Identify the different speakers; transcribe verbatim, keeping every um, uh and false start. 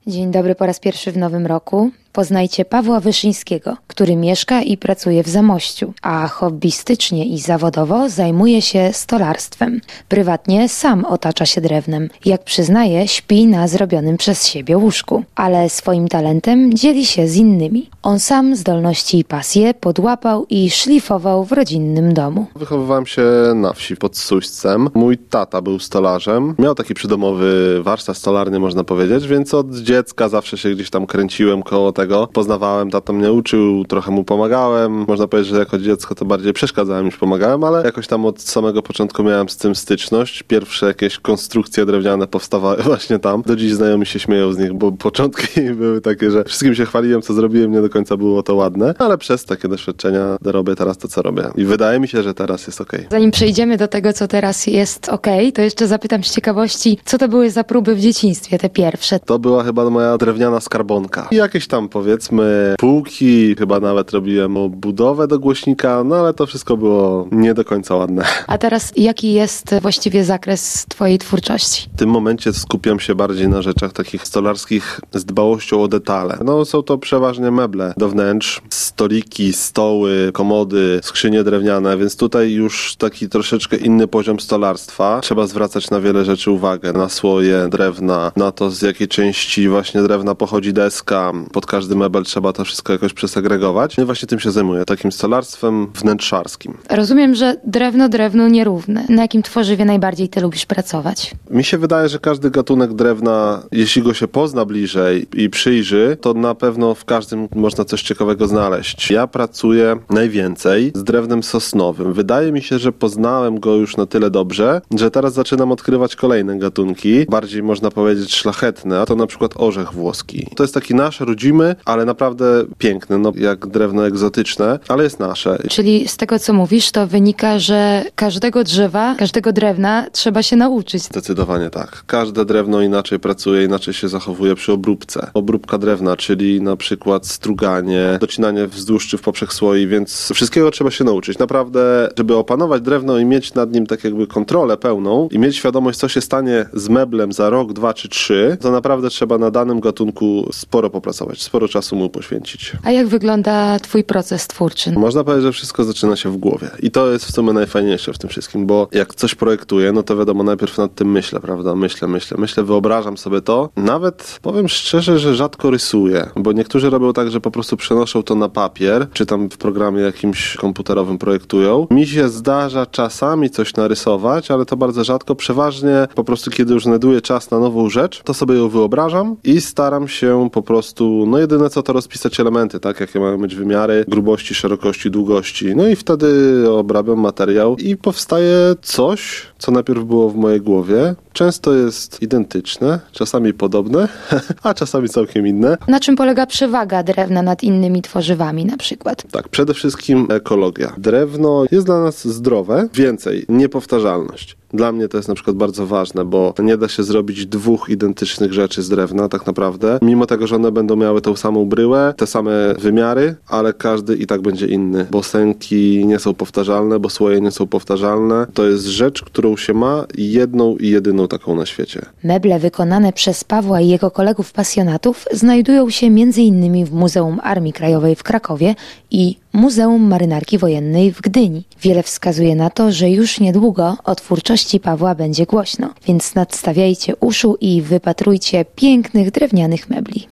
Speaker 1: Dzień dobry po raz pierwszy w nowym roku. Poznajcie Pawła Wyszyńskiego, który mieszka i pracuje w Zamościu, a hobbystycznie i zawodowo zajmuje się stolarstwem. Prywatnie sam otacza się drewnem. Jak przyznaje, śpi na zrobionym przez siebie łóżku, ale swoim talentem dzieli się z innymi. On sam zdolności i pasje podłapał i szlifował w rodzinnym domu.
Speaker 2: Wychowywałem się na wsi pod Suścem. Mój tata był stolarzem. Miał taki przydomowy warsztat stolarny, można powiedzieć, więc od dziecka zawsze się gdzieś tam kręciłem koło tego. Poznawałem, tata mnie uczył, trochę mu pomagałem. Można powiedzieć, że jako dziecko to bardziej przeszkadzałem niż pomagałem, ale jakoś tam od samego początku miałem z tym styczność. Pierwsze jakieś konstrukcje drewniane powstawały właśnie tam. Do dziś znajomi się śmieją z nich, bo początki były takie, że wszystkim się chwaliłem, co zrobiłem, nie do końca było to ładne, ale przez takie doświadczenia robię teraz to, co robię. I wydaje mi się, że teraz jest okej.
Speaker 1: Zanim przejdziemy do tego, co teraz jest okej, to jeszcze zapytam z ciekawości, co to były za próby w dzieciństwie, te pierwsze?
Speaker 2: To była chyba moja drewniana skarbonka. I jakieś tam, powiedzmy, półki, chyba nawet robiłem budowę do głośnika, no ale to wszystko było nie do końca ładne.
Speaker 1: A teraz jaki jest właściwie zakres twojej twórczości?
Speaker 2: W tym momencie skupiam się bardziej na rzeczach takich stolarskich z dbałością o detale. No są to przeważnie meble do wnętrz, stoliki, stoły, komody, skrzynie drewniane, więc tutaj już taki troszeczkę inny poziom stolarstwa. Trzeba zwracać na wiele rzeczy uwagę, na słoje drewna, na to, z jakiej części właśnie drewna pochodzi deska. Pod każdy mebel trzeba to wszystko jakoś przesegregować. No i właśnie tym się zajmuję, takim stolarstwem wnętrzarskim.
Speaker 1: Rozumiem, że drewno drewnu nierówne. Na jakim tworzywie najbardziej ty lubisz pracować?
Speaker 2: Mi się wydaje, że każdy gatunek drewna, jeśli go się pozna bliżej i przyjrzy, to na pewno w każdym można coś ciekawego znaleźć. Ja pracuję najwięcej z drewnem sosnowym. Wydaje mi się, że poznałem go już na tyle dobrze, że teraz zaczynam odkrywać kolejne gatunki, bardziej można powiedzieć szlachetne, a to na przykład orzech włoski. To jest taki nasz, rodzimy, ale naprawdę piękny, no jak drewno egzotyczne, ale jest nasze.
Speaker 1: Czyli z tego, co mówisz, to wynika, że każdego drzewa, każdego drewna trzeba się nauczyć.
Speaker 2: Zdecydowanie tak. Każde drewno inaczej pracuje, inaczej się zachowuje przy obróbce. Obróbka drewna, czyli na przykład struganie, docinanie wzdłuż czy w poprzek słoi, więc wszystkiego trzeba się nauczyć. Naprawdę, żeby opanować drewno i mieć nad nim tak jakby kontrolę pełną i mieć świadomość, co się stanie z meblem za rok, dwa czy trzy, to naprawdę trzeba na danym gatunku sporo popracować, sporo czasu mu poświęcić.
Speaker 1: A jak wygląda twój proces twórczy?
Speaker 2: Można powiedzieć, że wszystko zaczyna się w głowie. I to jest w sumie najfajniejsze w tym wszystkim, bo jak coś projektuję, no to wiadomo, najpierw nad tym myślę, prawda? Myślę, myślę, myślę, wyobrażam sobie to. Nawet powiem szczerze, że rzadko rysuję, bo niektórzy robią tak, że po prostu przenoszą to na papier, czy tam w programie jakimś komputerowym projektują. Mi się zdarza czasami coś narysować, ale to bardzo rzadko. Przeważnie po prostu, kiedy już znajduję czas na nową rzecz, to sobie ją wyobrażam i staram się po prostu, no jedyne co to rozpisać elementy, tak? Jakie mają mieć wymiary, grubości, szerokości, długości. No i wtedy obrabiam materiał i powstaje coś, co najpierw było w mojej głowie. Często jest identyczne, czasami podobne, a czasami całkiem inne.
Speaker 1: Na czym polega przewaga drewna nad innymi tworzywami na przykład?
Speaker 2: Tak, przede wszystkim ekologia. Drewno jest dla nas zdrowe, więcej, niepowtarzalność. Dla mnie to jest na przykład bardzo ważne, bo nie da się zrobić dwóch identycznych rzeczy z drewna tak naprawdę. Mimo tego, że one będą miały tą samą bryłę, te same wymiary, ale każdy i tak będzie inny. Bo sęki nie są powtarzalne, bo słoje nie są powtarzalne. To jest rzecz, którą się ma jedną i jedyną taką na świecie.
Speaker 1: Meble wykonane przez Pawła i jego kolegów pasjonatów znajdują się między innymi w Muzeum Armii Krajowej w Krakowie i Muzeum Marynarki Wojennej w Gdyni. Wiele wskazuje na to, że już niedługo o twórczości Pawła będzie głośno, więc nadstawiajcie uszu i wypatrujcie pięknych drewnianych mebli.